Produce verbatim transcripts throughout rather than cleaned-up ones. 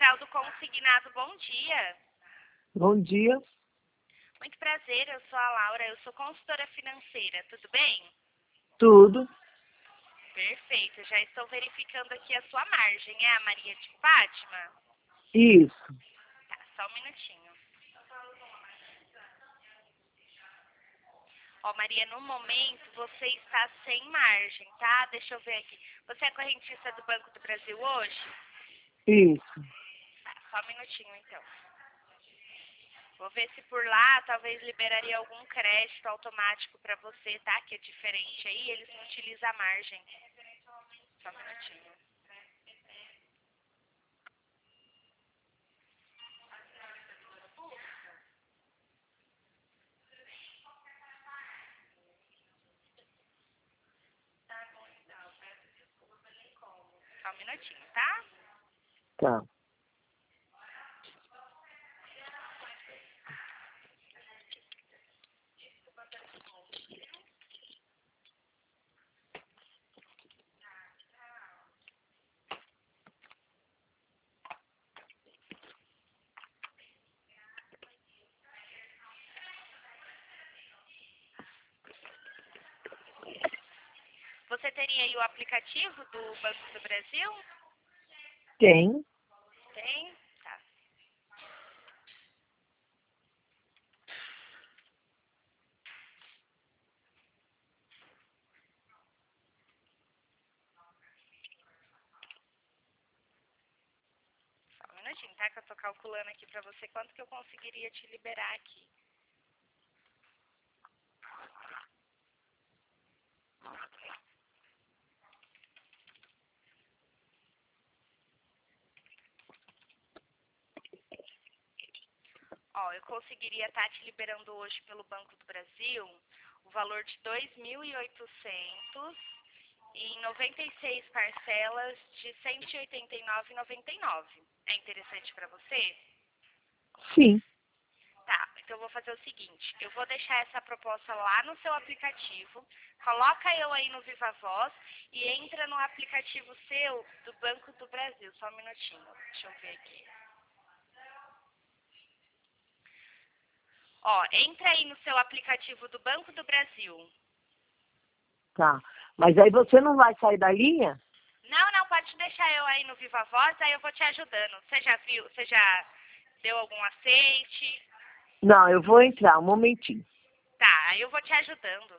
Central do Consignado, bom dia. Bom dia. Muito prazer, eu sou a Laura, eu sou consultora financeira, tudo bem? Tudo. Perfeito, já estou verificando aqui a sua margem, é a Maria de Fátima? Isso. Tá, só um minutinho. Ó, Maria, no momento você está sem margem, tá? Deixa eu ver aqui. Você é correntista do Banco do Brasil hoje? Isso. Tá, só um minutinho então. Vou ver se por lá talvez liberaria algum crédito automático para você, tá? Que é diferente aí, eles não utilizam a margem. Só um minutinho. Só um minutinho, tá? Tá. Você teria aí o aplicativo do Banco do Brasil? Tem. Tem? Tá. Só um minutinho, tá? Que eu tô calculando aqui pra você quanto que eu conseguiria te liberar aqui. Ó, eu conseguiria estar te liberando hoje pelo Banco do Brasil o valor de dois mil e oitocentos em noventa e seis parcelas de cento e oitenta e nove reais e noventa e nove centavos. É interessante para você? Sim. Tá, então eu vou fazer o seguinte, eu vou deixar essa proposta lá no seu aplicativo, coloca eu aí no Viva Voz e entra no aplicativo seu do Banco do Brasil. Só um minutinho, deixa eu ver aqui. Ó, entra aí no seu aplicativo do Banco do Brasil. Tá. Mas aí você não vai sair da linha? Não, não, pode deixar eu aí no Viva Voz, aí eu vou te ajudando. Você já viu, você já deu algum aceite? Não, eu vou entrar, um momentinho. Tá, aí eu vou te ajudando.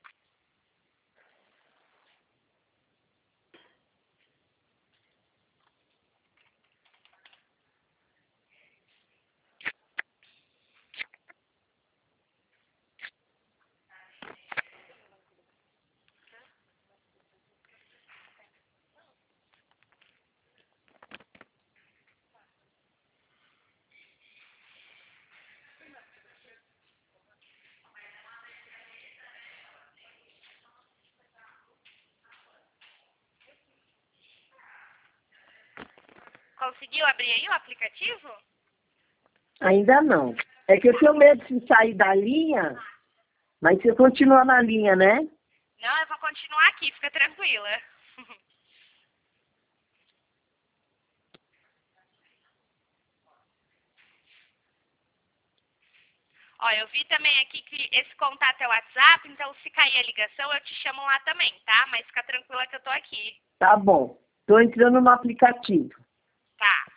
Conseguiu abrir aí o aplicativo? Ainda não. É que eu tenho medo de sair da linha, mas você continua na linha, né? Não, eu vou continuar aqui, fica tranquila. Ó, eu vi também aqui que esse contato é o WhatsApp, então se cair a ligação eu te chamo lá também, tá? Mas fica tranquila que eu tô aqui. Tá bom. Tô entrando no aplicativo. Tá.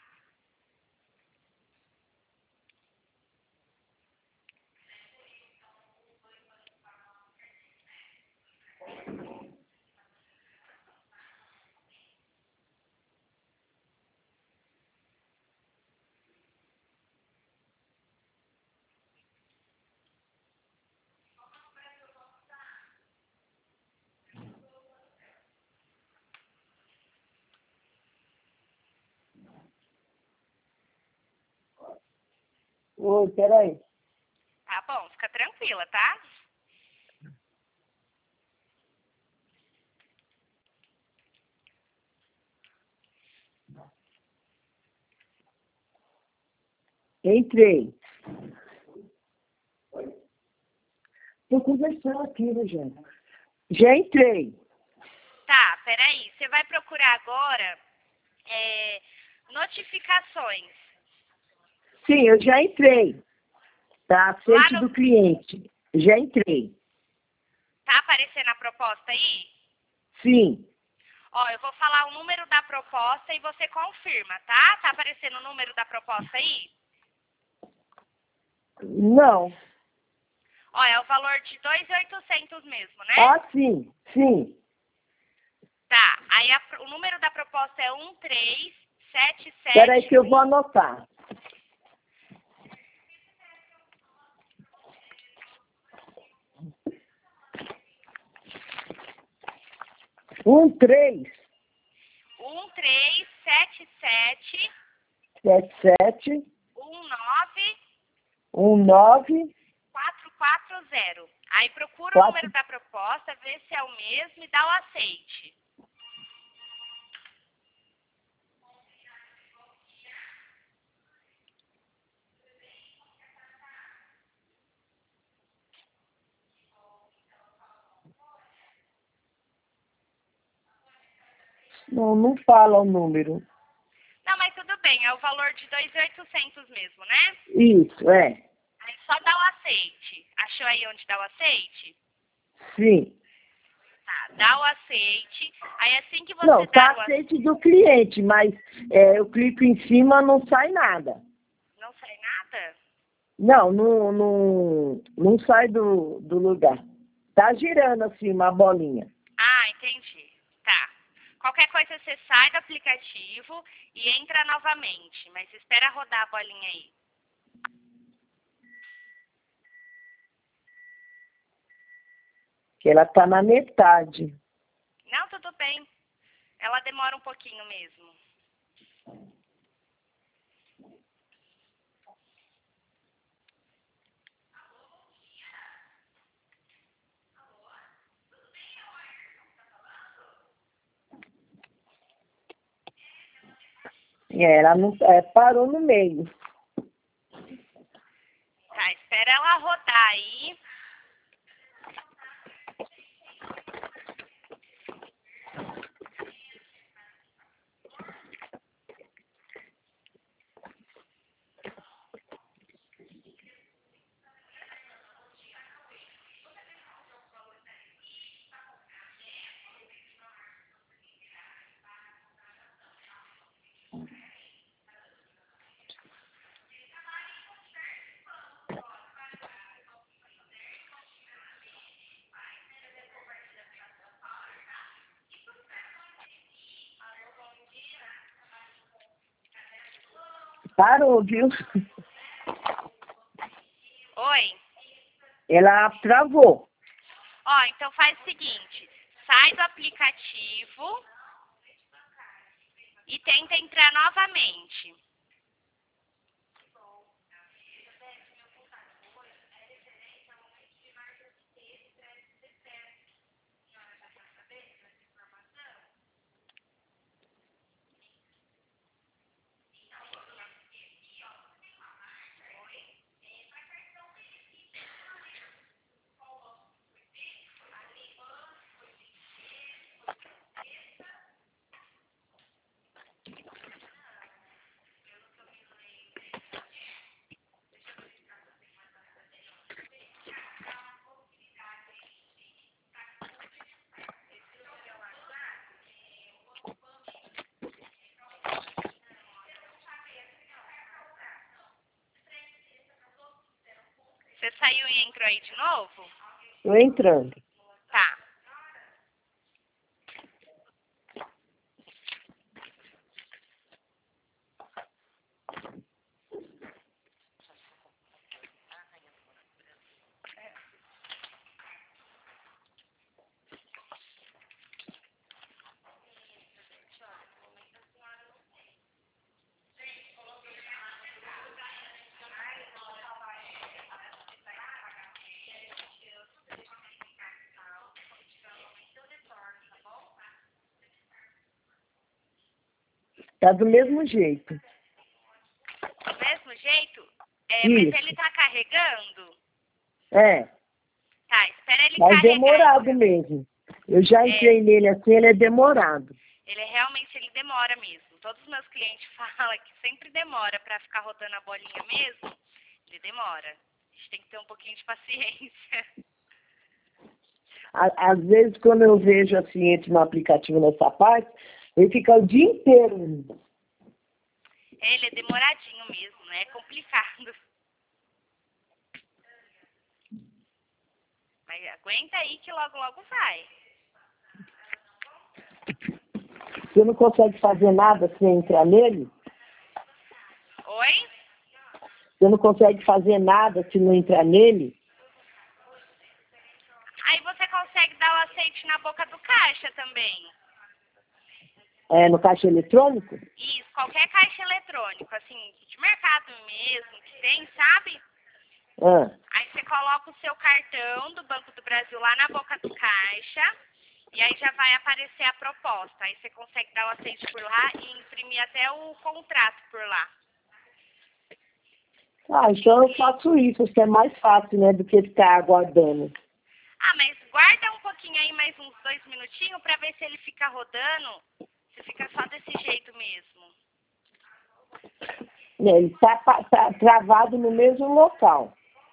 Oi, peraí. Tá bom, fica tranquila, tá? Entrei. Tô conversando aqui, né, gente? Já entrei. Tá, peraí. Você vai procurar agora é, Notificações. Sim, eu já entrei. Tá, aceite no... do cliente. Já entrei. Tá aparecendo a proposta aí? Sim. Ó, eu vou falar o número da proposta e você confirma, tá? Tá aparecendo o número da proposta aí? Não. Ó, é o valor de dois mil e oitocentos mesmo, né? Ah, sim, sim. Tá, aí a, o número da proposta é um três sete sete... Espera aí que eu vou anotar. Um, três. Um três sete sete... Sete, sete. Um nove... Um, nove. Quatro quatro zero. Aí procura Quatro. o número da proposta, vê se é o mesmo e dá o aceite. Não, não fala o número. Não, mas tudo bem, é o valor de dois mil e oitocentos mesmo, né? Isso, é. Aí só dá o aceite. Achou aí onde dá o aceite? Sim. Tá, dá o aceite. Aí assim que você Não, dá tá o aceite... aceite do cliente, mas é, eu clico em cima, não sai nada. Não sai nada? Não, não, não, não sai do, do lugar. Tá girando assim uma bolinha. Ah, entendi. Tá. Qualquer coisa você sai do aplicativo e entra novamente, mas espera rodar a bolinha aí. Que ela tá na metade. Não, tudo bem. Ela demora um pouquinho mesmo. É, ela não, é, parou no meio. Tá, espera ela rodar aí. Parou, viu? Oi? Ela travou. Ó, então faz o seguinte. Sai do aplicativo e tenta entrar novamente. Você saiu e entrou aí de novo? Tô entrando. Tá. Tá do mesmo jeito. Do mesmo jeito? É, mas Isso. ele tá carregando? É. Tá, espera ele Mas carregar. demorado Então. mesmo. Eu já entrei É, nele assim, ele é demorado. Ele é realmente, ele demora mesmo. Todos os meus clientes falam que sempre demora para ficar rodando a bolinha mesmo. Ele demora. A gente tem que ter um pouquinho de paciência. Às vezes, quando eu vejo assim, entro no aplicativo nessa parte, ele fica o dia inteiro. Ele é demoradinho mesmo, né? É complicado. Mas aguenta aí que logo, logo vai. Você não consegue fazer nada sem entrar nele? Oi? Você não consegue fazer nada se não entrar nele? Aí você consegue dar o aceite na boca do caixa também. É, no caixa eletrônico? Isso, qualquer caixa eletrônico, assim, de mercado mesmo, que tem, sabe? Ah. Aí você coloca o seu cartão do Banco do Brasil lá na boca do caixa e aí já vai aparecer a proposta. Aí você consegue dar o aceite por lá e imprimir até o contrato por lá. Ah, então eu faço isso, isso é mais fácil, né, do que ficar aguardando. Ah, mas guarda um pouquinho aí, mais uns dois minutinhos, pra ver se ele fica rodando, se fica só desse jeito mesmo. Ele está tá travado no mesmo local.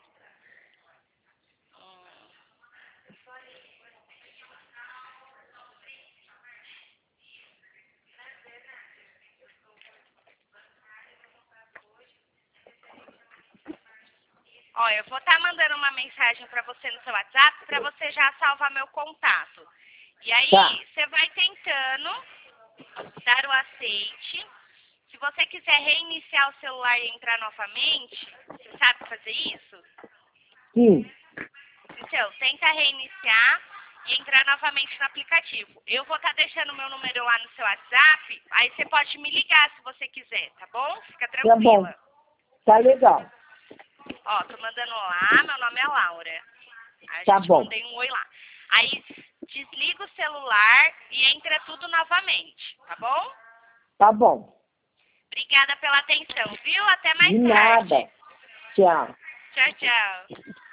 Ó, eu vou estar mandando uma mensagem para você no seu WhatsApp para você já salvar meu contato. E aí, Tá. você vai tentando dar o aceite. Se você quiser reiniciar o celular e entrar novamente, você sabe fazer isso? Sim. Então, tenta reiniciar e entrar novamente no aplicativo. Eu vou estar deixando o meu número lá no seu WhatsApp, aí você pode me ligar se você quiser, tá bom? Fica tranquila. Tá bom. Tá legal. Ó, tô mandando lá, meu nome é Laura. Aí Tá a gente bom. mandei um oi lá. Aí desliga o celular e entra tudo novamente, tá bom? Tá bom. Obrigada pela atenção, viu? Até mais De tarde. nada. Tchau. Tchau, tchau.